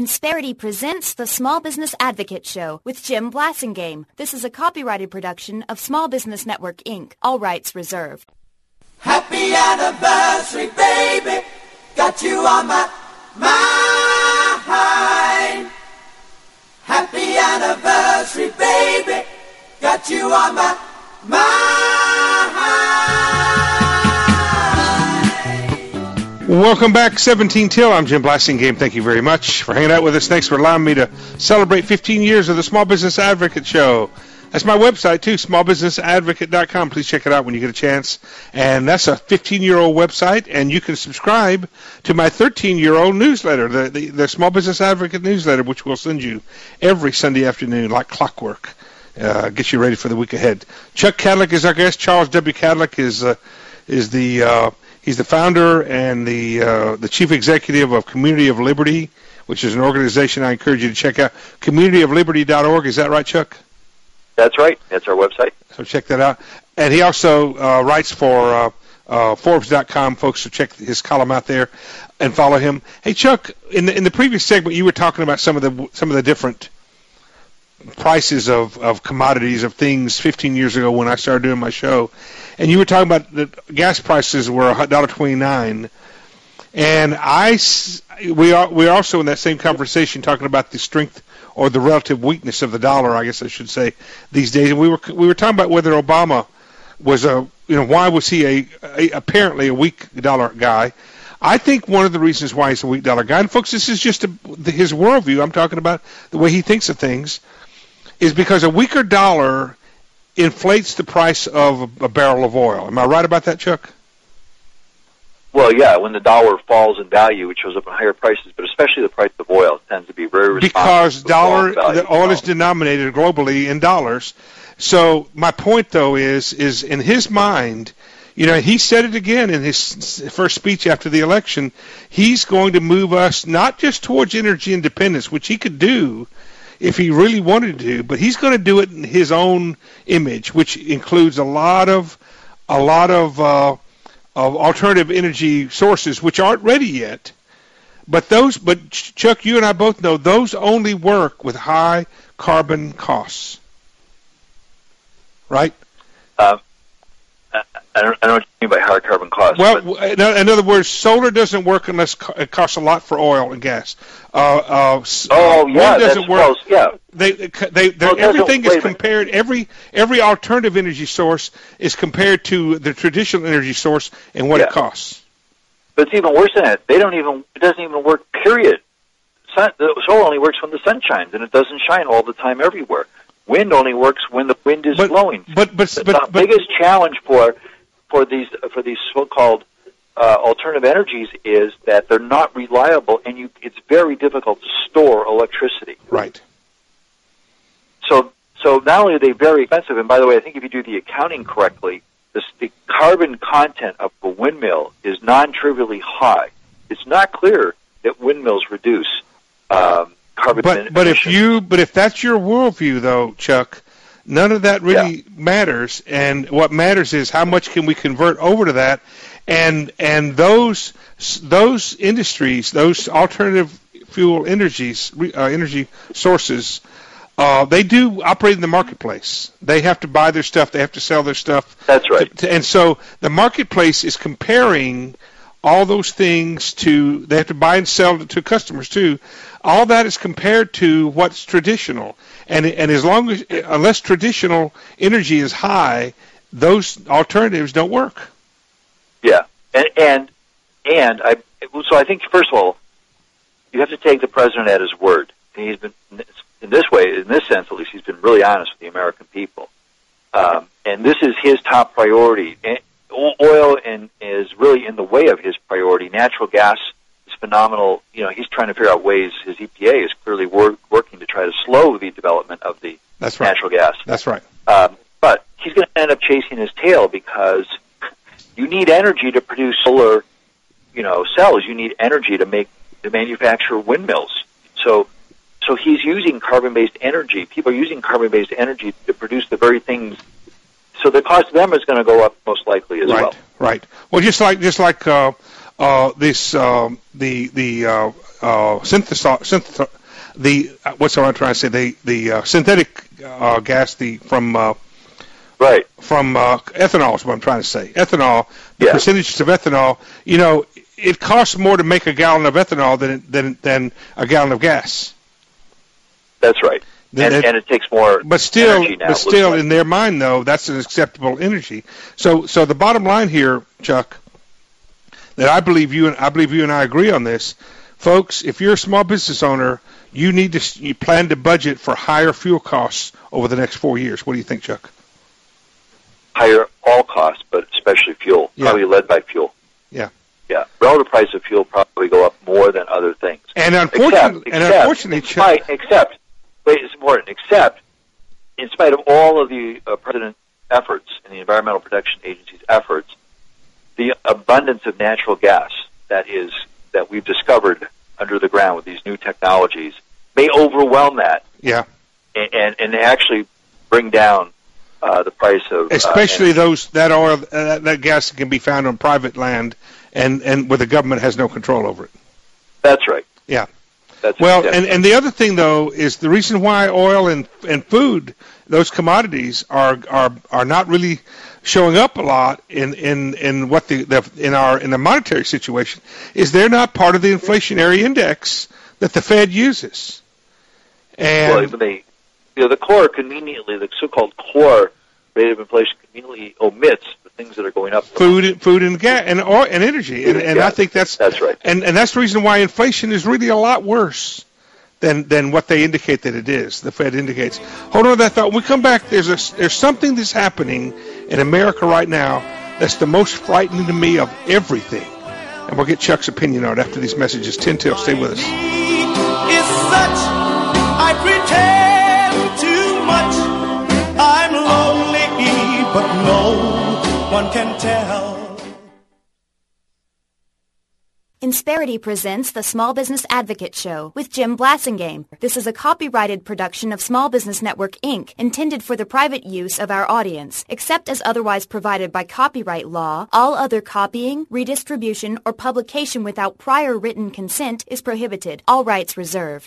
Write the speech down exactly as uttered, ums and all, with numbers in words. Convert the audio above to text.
Insperity presents the Small Business Advocate Show with Jim Blasingame. This is a copyrighted production of Small Business Network, Incorporated. All rights reserved. Happy anniversary, baby. Got you on my mind. Happy anniversary, baby. Got you on my mind. Welcome back, seventeen till. I'm Jim Blasingame. Thank you very much for hanging out with us. Thanks for allowing me to celebrate fifteen years of the Small Business Advocate Show. That's my website, too, small business advocate dot com. Please check it out when you get a chance. And that's a fifteen-year-old website, and you can subscribe to my thirteen-year-old newsletter, the, the, the Small Business Advocate newsletter, which we'll send you every Sunday afternoon like clockwork. Uh, get you ready for the week ahead. Chuck Kadlick is our guest. Charles W. Kadlick is uh, is the uh, he's the founder and the uh, the chief executive of Community of Liberty, which is an organization I encourage you to check out. community of liberty dot org. Is that right, Chuck? That's right. That's our website. So check that out. And he also uh, writes for uh, uh, Forbes dot com, folks, so check his column out there and follow him. Hey, Chuck, in the in the previous segment, you were talking about some of the some of the different prices of, of commodities, of things fifteen years ago when I started doing my show. And you were talking about the gas prices were one dollar twenty-nine. And I, we are we're also in that same conversation talking about the strength or the relative weakness of the dollar, I guess I should say, these days. And we were we were talking about whether Obama was a, you know, why was he a, a apparently a weak dollar guy. I think one of the reasons why he's a weak dollar guy, and folks, this is just a, his worldview. I'm talking about the way he thinks of things, is because a weaker dollar inflates the price of a barrel of oil. Am I right about that, Chuck? Well, yeah, when the dollar falls in value, it shows up in higher prices, but especially the price of oil tends to be very responsive. Because dollar, the oil is denominated globally in dollars. So my point, though, is is in his mind, you know, he said it again in his first speech after the election, he's going to move us not just towards energy independence, which he could do if he really wanted to, but he's going to do it in his own image, which includes a lot of a lot of uh, of alternative energy sources, which aren't ready yet. But those, but Chuck, you and I both know those only work with high carbon costs, right? Uh, I, don't, I don't know what you mean by high carbon costs. Well, but in other words, solar doesn't work unless it costs a lot for oil and gas. Uh, uh, oh, yeah, wind doesn't that's work. close, yeah. They, they, well, everything is compared. Every every alternative energy source is compared to the traditional energy source and what yeah. it costs. But it's even worse than that. They don't even. It doesn't even work. Period. Sun, the solar only works when the sun shines, and it doesn't shine all the time everywhere. Wind only works when the wind is but, blowing. But but the, but, the but, biggest challenge for for these for these so-called uh, alternative energies is that they're not reliable, and you it's very difficult to store electricity. Right. So so not only are they very expensive, and by the way, I think if you do the accounting correctly, this, the carbon content of a windmill is non-trivially high. It's not clear that windmills reduce um, carbon but, emissions. But if you, but if that's your worldview, though, Chuck, none of that really yeah. matters. And what matters is how much can we convert over to that, and and those those industries, those alternative fuel energies, uh, energy sources. Uh, they do operate in the marketplace. They have to buy their stuff. They have to sell their stuff. That's right. To, to, and so the marketplace is comparing all those things to, they have to buy and sell to customers too. All that is compared to what's traditional. And and as long as, unless traditional energy is high, those alternatives don't work. Yeah. And, and, and I, so I think, first of all, you have to take the president at his word. And he's been, in this way, in this sense at least, he's been really honest with the American people. Um, and this is his top priority. And oil and is really in the way of his priority. Natural gas is phenomenal. You know, he's trying to figure out ways. His E P A is clearly wor- working to try to slow the development of the That's right. natural gas. That's right. Um, but he's going to end up chasing his tail because you need energy to produce solar, you know, cells. You need energy to make to manufacture windmills. So. So he's using carbon-based energy. People are using carbon-based energy to produce the very things. So the cost of them is going to go up most likely as right, well. Right. Well, just like just like uh, uh, this, um, the the uh, uh, synthesol, synth, the uh, what's what I'm trying to say the the uh, synthetic uh, gas the from uh, right from uh, ethanol is what I'm trying to say. Ethanol, the yeah. percentages of ethanol. You know, it costs more to make a gallon of ethanol than than than a gallon of gas. That's right. And, it, and it takes more but still, energy now. But still, like. in their mind, though, that's an acceptable energy. So, so the bottom line here, Chuck, that I believe you and I believe you and I agree on this, folks. If you're a small business owner, you need to you plan to budget for higher fuel costs over the next four years. What do you think, Chuck? Higher all costs, but especially fuel. Yeah. Probably led by fuel. Yeah. Yeah. Relative price of fuel probably go up more than other things. And unfortunately, except, and except, unfortunately, Chuck, spite, except. Wait, it's important. Except, in spite of all of the uh, President's efforts and the Environmental Protection Agency's efforts, the abundance of natural gas that is that we've discovered under the ground with these new technologies may overwhelm that. Yeah. And and, and actually bring down uh, the price of especially uh, those that oil uh, that gas can be found on private land and and where the government has no control over it. That's right. Yeah. That's well, exactly. and, and the other thing, though, is the reason why oil and, and food, those commodities, are are are not really showing up a lot in, in, in what the, the in our in the monetary situation is they're not part of the inflationary index that the Fed uses. And well, they, you know, the core conveniently, the so-called core rate of inflation conveniently omits the things that are going up. Food, food, and gas, and oil, and energy, and, and I think that's that's right. And and that's the reason why inflation is really a lot worse than than what they indicate that it is. The Fed indicates. Hold on to that thought. When we come back, there's a there's something that's happening in America right now that's the most frightening to me of everything, and we'll get Chuck's opinion on it after these messages. Tin Tail, stay with us. Is such I pretend too much. I'm lonely, but no one can tell. Insperity presents the Small Business Advocate Show with Jim Blasingame. This is a copyrighted production of Small Business Network, Incorporated, intended for the private use of our audience. Except as otherwise provided by copyright law, all other copying, redistribution, or publication without prior written consent is prohibited. All rights reserved.